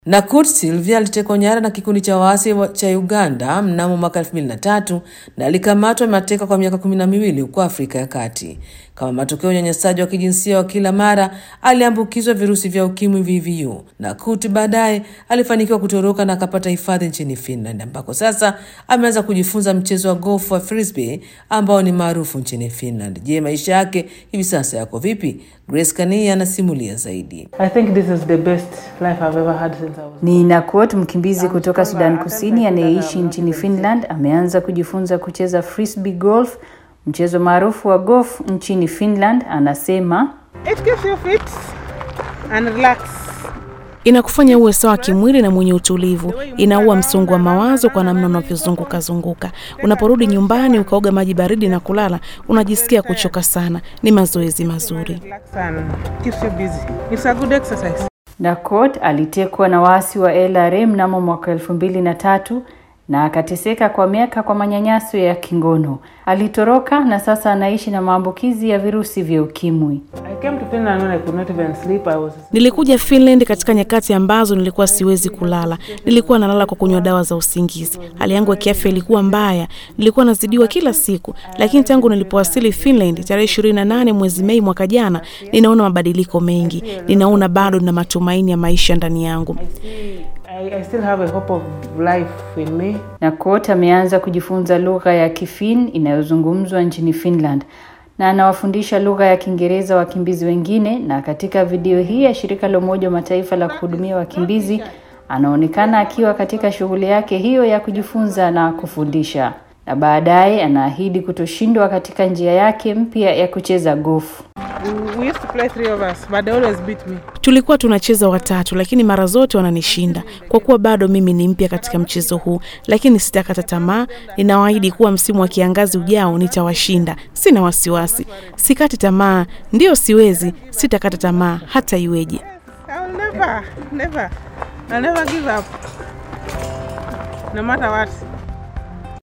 Nakut Sylvia alitekwa nyara na kikundi cha waasi cha Uganda mnamo mwaka 2003 na alikamatwa mateka kwa miaka 12 huko Afrika ya Kati. Kama matokeo ya unyanyasaji wa kijinsia wa kila mara, aliambukizwa virusi vya ukimwi VVU. Nakut baadaye alifanikiwa kutoroka na akapata hifadhi nchini Finland, ambako sasa ameanza kujifunza mchezo wa golf wa frisbee ambao ni maarufu nchini Finland. Je, maisha yake hivi sasa yako vipi? Grace Kania anasimulia zaidi. I think this is the best life I've ever had since I was. Ni Nakut, mkimbizi kutoka Sudan Kusini anayeishi nchini Finland, ameanza kujifunza kucheza frisbee golf, mchezo maarufu wa golf nchini Finland. Anasema, It keeps you fit and relax. Inakufanya uwe sawa kimwili na mwenye utulivu. Inaua msongo wa mawazo kwa namna unavyozunguka. Unaporudi nyumbani ukaoga maji baridi na kulala, unajisikia kuchoka sana. Ni mazoezi mazuri. Keeps you busy. It's a good exercise. Nakut alitekwa na waasi wa LRA mnamo mwaka 2003 na akateseka kwa miaka kwa manyanyaso ya kingono. Alitoroka na sasa anaishi na maambukizi ya virusi vya ukimwi. I came to Finland when I could not even sleep. Nilikuja Finland katika nyakati ambazo nilikuwa siwezi kulala. Nilikuwa nalala kwa kunywa dawa za usingizi. Hali yangu ya kiafya ilikuwa mbaya. Nilikuwa nazidiwa kila siku. Lakini tangu nilipowasili Finland tarehe 28 mwezi Mei mwaka jana, ninaona mabadiliko mengi. Ninaona bado na matumaini ya maisha ndani yangu. I still have a hope of life in me. Nakut ameanza kujifunza lugha ya Kifin inayozungumzwa nchini Finland na anawafundisha lugha ya Kiingereza wakimbizi wengine. Na katika video hii ya shirika la Umoja wa Mataifa la kuhudumia wakimbizi, anaonekana akiwa katika shughuli yake hiyo ya kujifunza na kufundisha. Na baadaye anaahidi kutoshindwa katika njia yake mpya ya kucheza golf. We used to play 3 of us, but they always beat me. Tulikuwa tunacheza watatu, lakini mara zote wananishinda. Kwa kuwa bado mimi ni mpya katika mchezo huu, lakini sitakata tamaa. Ninawaahidi kuwa msimu wa kiangazi ujao nitawashinda. Sina wasiwasi. Sikati tamaa. Ndio siwezi, sitakata tamaa hata iweje. I'll never give up. No matter what.